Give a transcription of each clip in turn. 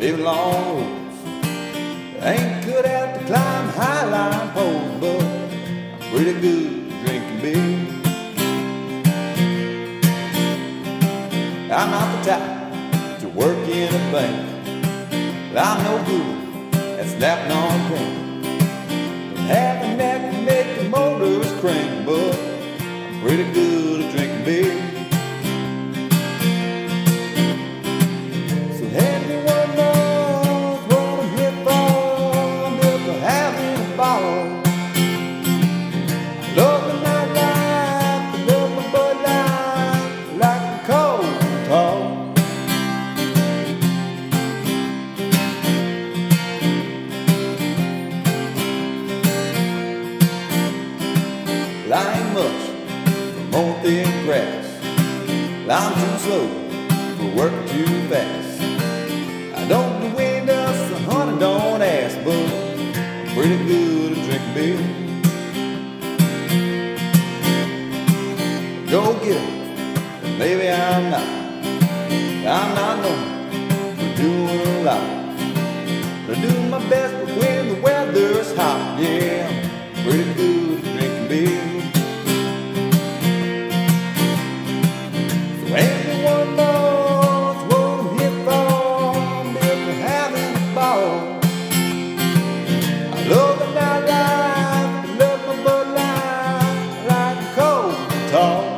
Living long roads. Ain't good at to climb high line poles, but I'm pretty good at drinking beer. I'm not the type to work in a bank. I'm no good at snapping on crank. Don't have a neck to make the motors crank, but I'm pretty good at drinking beer. So hand me one more, what I'm here for. I'm here for having a ball. I love the nightlife, I love my Bud Light, like the cold and tall. I ain't much for mowing thin grass. I'm too slow for work too fast. I don't do windows, the honey don't ask, but I'm pretty good at drinking beer. Go get it, but maybe I'm not. I'm not known for doing a lot, but I do my best when the weather's hot. Yeah, I'm pretty good at drinking beer. One more, it's what I'm here for. I'm here for having a ball. I love the nightlife, I love my Bud Light, like the cold and tall.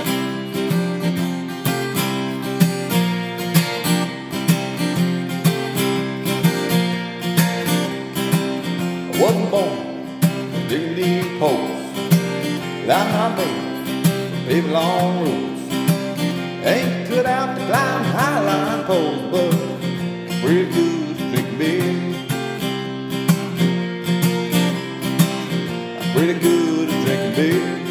I wasn't born digging deep holes, but I'm not made for paving long roads. Ain't good out to climb high line poles, but pretty good at drinking beer. I'm pretty good at drinking beer.